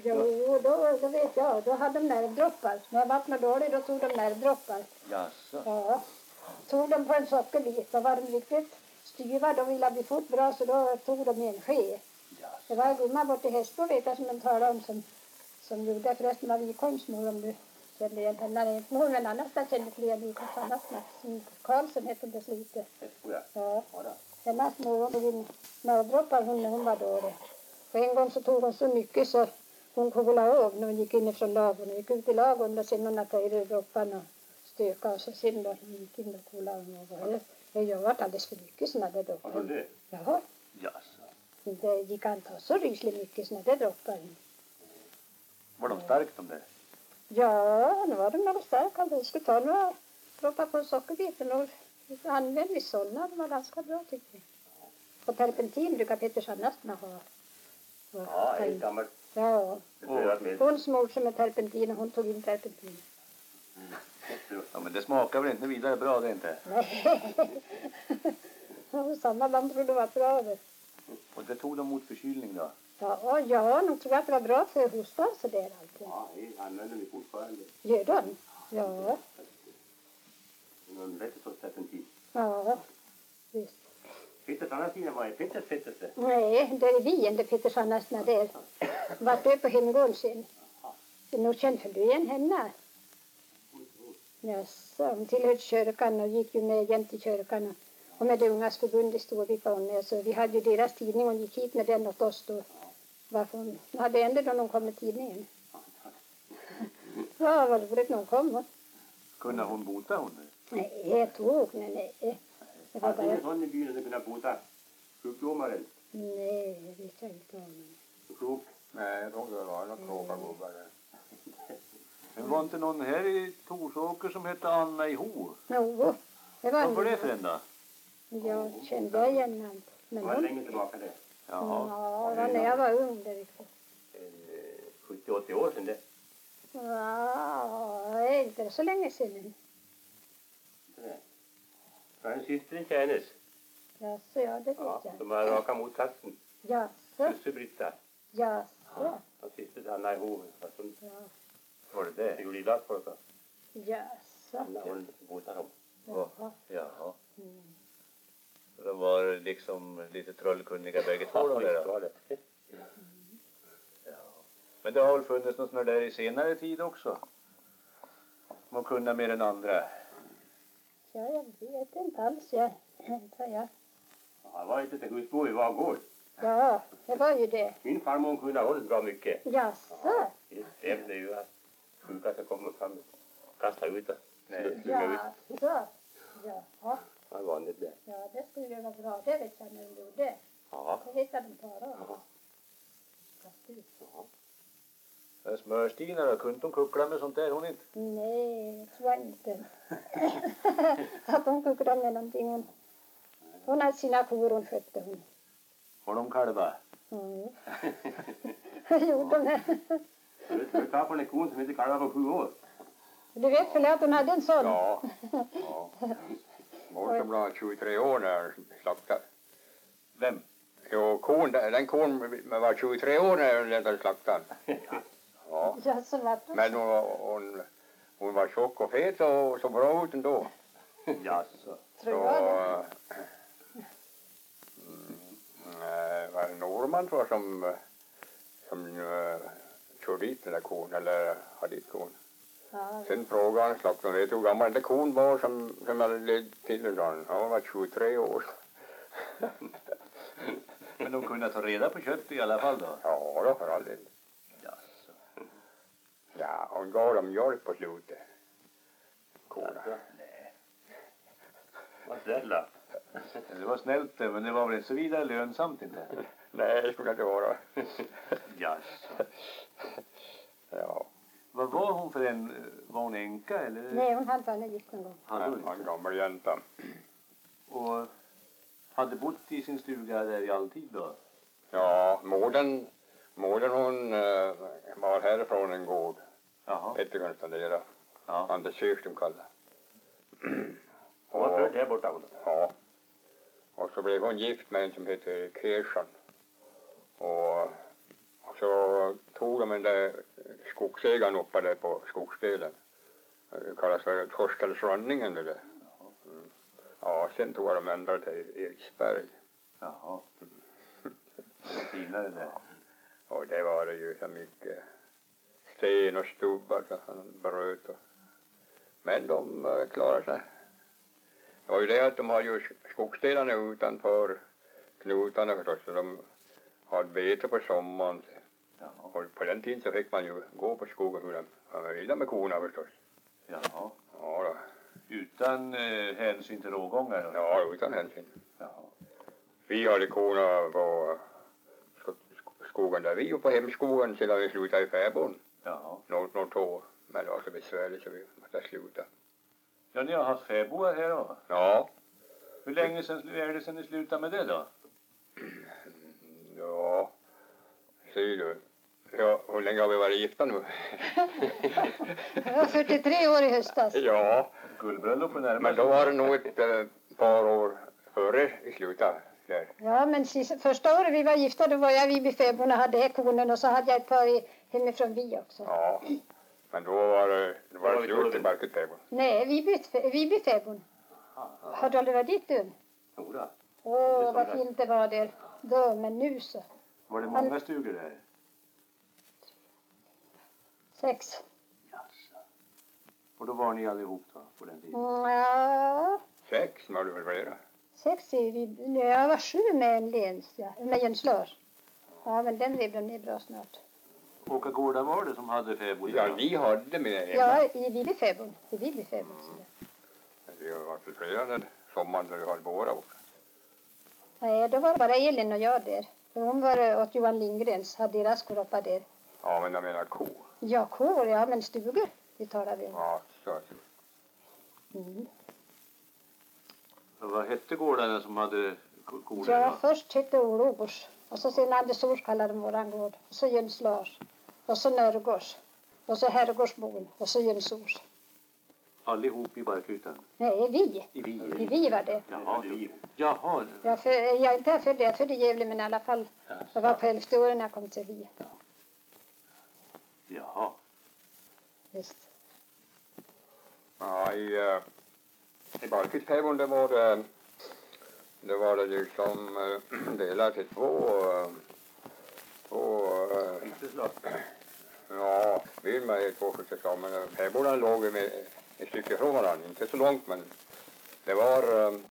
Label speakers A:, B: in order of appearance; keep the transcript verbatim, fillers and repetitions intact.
A: Jo, då, då vet jag. Då hade de nervdroppar. När jag vattnade dåligt, då tog de nervdroppar.
B: Jaså?
A: Ja. Tog de på en sockerbit. Då var de riktigt styva. De ville bli fort bra, så då tog de en ske.
B: Jaså?
A: Det var en gumma bort i Hästbo, vet jag, som de talade om, som, som gjorde. Förresten var Wikholms mor, om du kände igen henne. Mor, men annars där kände till en Wikholms annars. Karlsson hette det slutet.
B: Hästbo, ja.
A: Ja.
B: Ja, då.
A: Hennes mor tog in nervdroppar hon när hon var dålig. Och en gång så tog hon så mycket så hon kollade av när hon gick in ifrån lagen. Hon gick ut i lagen och sen hon hade tagit dropparna och stöka och så sen då hon gick in och kollade av. Det, det gör varit alldeles för mycket sådana där droppar.
B: Har du det?
A: Jaha.
B: Jaså?
A: Det gick an ta så rysligt mycket sådana där droppar.
B: Var de starkt de där?
A: Ja, nu var de några starka. Vi skulle ta några droppar på sockerbiten och använde vi sådana. De var ganska bra tycker jag. Och terpentin brukar Peter Sannasten ha.
B: Ja, en gammal.
A: Ja.
B: Beprövat med.
A: Hon smorde sig med terpentin och hon tog in terpentin.
B: Ja, men det smakar väl inte vidare bra det inte?
A: Nej. Samma man trodde det var bra det.
B: Och det tog de mot förkylning då?
A: Ja, och ja, de tror att det var bra för hostan så där alltid.
B: Ja, det använder vi fortfarande.
A: Gör de? Ja.
B: Någon rätt så terpentin.
A: Ja, visst.
B: Peter Sannasten var i Peters fettelse?
A: Nej, det är vi inte Peter Sannasten där. Vart du på hemgården sen. Nu kände du igen henne? Ja, så hon tillhörde kyrkan och gick ju med jämt i kyrkan. Och med det ungas förbund i Storvik och Ånne. Så vi hade ju deras tidning och gick hit med den åt oss då. Varför hon hade ändå då någon kom med tidningen. Ja, vad roligt någon kom.
B: Kunde hon bota hon?
A: Nej, jag tog nej, nej. Det var
B: Hade ingen
A: bara...
B: sån i byn att kunna bota sjukdomar eller?
A: Nej, det vet jag inte om.
B: Klok?
C: Nej, jag tror det var några kloka gubbar där.
B: Det var inte någon här i Torsåker som hette Anna i Ho?
A: Jo, det var
B: Vad var det för en då?
A: Jag kände jag igen namn.
B: Det
A: Men
B: var
A: hon...
B: länge tillbaka det.
A: Ja,
B: Jaha.
A: det var när jag var ung där riktigt.
B: sjuttio åttio år sedan det.
A: Ja, det är inte så länge sedan.
B: Det är en syster till hennes.
A: Ja, så ja, det vet
B: Ja,
A: jag.
B: de har raka motsatsen.
A: Ja, så.
B: Susse Britta.
A: Ja, så.
B: Han syster till Anna i Ho. Fast hon
A: Ja,
B: var det det? Gjorde illa på det.
A: ja, så.
B: Anna hon botade dem.
A: Jaha.
B: Jaha.
A: Mm.
B: De var liksom lite trollkunniga bägge två då där. Ja. Men det har väl funnits något sånt där i senare tid också? Man kunde mer än andra.
A: Ja, jag vet inte alls. Jag, inte jag.
B: Ja, det var inte till husbo i Vagård.
A: Ja, det var ju det.
B: Min farmor kunde ha hållit bra mycket.
A: Ja, så.
B: Det är ju att sjuka ska komma fram och kasta ut det. Nej,
A: Ja,
B: ut.
A: så. Ja, ja.
B: Det var vanligt det.
A: Ja, det skulle ju vara bra. Det vet jag när de gjorde.
B: Ja.
A: Det vet jag de talade om.
B: Ja.
A: Precis.
B: Ja. Smörstina då, kunde hon kuckla med sånt där hon inte?
A: Nej, jag tror jag inte. Att hon kuckade med någonting. Hon, hon hade sina kor hon skötte hon.
B: Har de kalvar?
A: Mm. Det gjorde hon.
B: Jag vet du tar på en kon som inte kalvar på sju år.
A: Du vet väl att hon hade en sån?
C: Ja. Ja. Mor som blev tjugotre år när jag slaktade.
B: Vem?
C: Jo, kon, den kon var tjugotre år när jag blev slaktad. Ja.
A: Ja, så var det.
C: Men hon, hon, hon var tjock och fet och så bra ut ändå.
B: Jaså.
A: Tror
C: Så,
A: jag det.
C: mm, var det Norman tror jag som, som uh, körde dit den där kon, eller hade dit kon.
A: Ja,
C: Sen frågade han slaktaren, vet du hur gammal den kon var som, som hade lett till den? Han var tjugotre år.
B: Men de kunde ta reda på kött i alla fall då?
C: Ja, då för all del.
B: Jaså.
C: Ja, hon gav dem mjölk på slutet. Korna.
B: Jaså. Nej. Vad snälla. Det var snällt det, men det var väl inte så vidare lönsamt inte?
C: Nej, det skulle det inte vara.
B: Jaså.
C: Ja,
B: Vad var hon för en? Var hon änka eller?
A: nej, hon hade bara gift en gång.
B: Hade hon
C: han var en
B: inte?
C: gammal jänta.
B: Och hade bott i sin stuga där i all tid då?
C: Ja, modern, modern hon uh, var härifrån en gård.
B: Jaha.
C: Jättegrönsta där.
B: Ja.
C: Anders Sjöström kallade.
B: Hon var född här borta.
C: Ja. Och så blev hon gift med en som heter Kershan. Och, och så tog de den där skogsägaren uppe där på skogsdelen. Det kallas för Torskelsrönningen det där. Mm. Ja, sen tog de ända till Eriksberg.
B: Jaha. Det är finare där.
C: Och det var det ju så mycket sten och stubbar så han bröt. Och... Men de uh, klarade sig. Det var ju det att de har ju skogsdelarna utanför knutarna förstås. Så de hade bete på sommaren.
B: Jaha.
C: Och på den tiden så fick man ju gå på skogen hur de, de ville med korna förstås.
B: Jaha.
C: Ja då.
B: Utan eh, hänsyn till rågångar? Då?
C: Ja, utan hänsyn.
B: Jaha.
C: Vi hade korna på sk- skogen där vi och på hemskogen sedan vi slutade i Fäbon.
B: Jaha.
C: Något, något år. Men det var så besvärligt så vi måste sluta.
B: Ja, ni har haft fäbodar här då?
C: Ja.
B: Hur länge sedan är det sedan ni slutade med det då?
C: Ja. Ser du. Ja, hur länge har vi varit gifta nu?
A: Jag var fyrtiotre år i höstas.
C: Ja.
B: Guldbröllop och närmare.
C: Men då var det nog ett äh, par år före i slutet. Där.
A: Ja, men sista, första året vi var gifta då var jag vid befäbon och hade konen och så hade jag ett par i, hemifrån vi också.
C: Ja. Men då var det, det var det slut i Barketfäbon.
A: Nej, vi bytte vi befäbon. Har du aldrig varit dit du?
B: Jodå.
A: Åh, vad fint det var där. Då, men nu så.
B: Var det många stugor där?
A: Sex.
B: Jaså. Och då var ni allihop då på den tiden?
A: Mm, ja,
C: Sex, var det väl flera?
A: sex är vi. Jag var sju med en lens, ja. Med en slör. Ja, men den rev de ner bra snart.
B: Vilka gårdar var det som hade fäbod?
C: Ja, vi hade med hemma.
A: Ja, i Vibefäbon. I Vibefäbon.
C: Vi har varit flera den sommaren när vi hade båda också.
A: Nej, då var det bara Elin och jag där. För hon var åt Johan Lindgrens, hade deras koroppa där.
C: Ja, men jag menar ko.
A: Ja, kor, ja, men stugor. Vi talar vi om.
C: Ja, så.
A: Mm.
B: Och vad hette gårdarna som hade ko- kor där
A: Ja,
B: då?
A: först hette Olofors. Och så sen Anders Ors kallade de våran gård. Och så Jöns Lars. Och så Nörgårds. Och så Herrgårdsbon. Och så Jöns Ors.
B: Allihop i Barkytan?
A: Nej, vi.
B: I vi?
A: I vi var det.
B: Jaha, vi. Jaha.
A: Jag, för, jag är inte här för det, jag är född i Gävle, men i alla fall. Jag var på elfte året när jag kom till vi.
B: Jaha.
A: Just.
C: Ja, i, uh, i Barketfäbon det var det, det var det liksom uh, delat i två, uh, två uh,
B: Inte slag.
C: ja, vi med två skjutsar, men fäbodarna låg med ett stycke från varandra, inte så långt, men det var uh,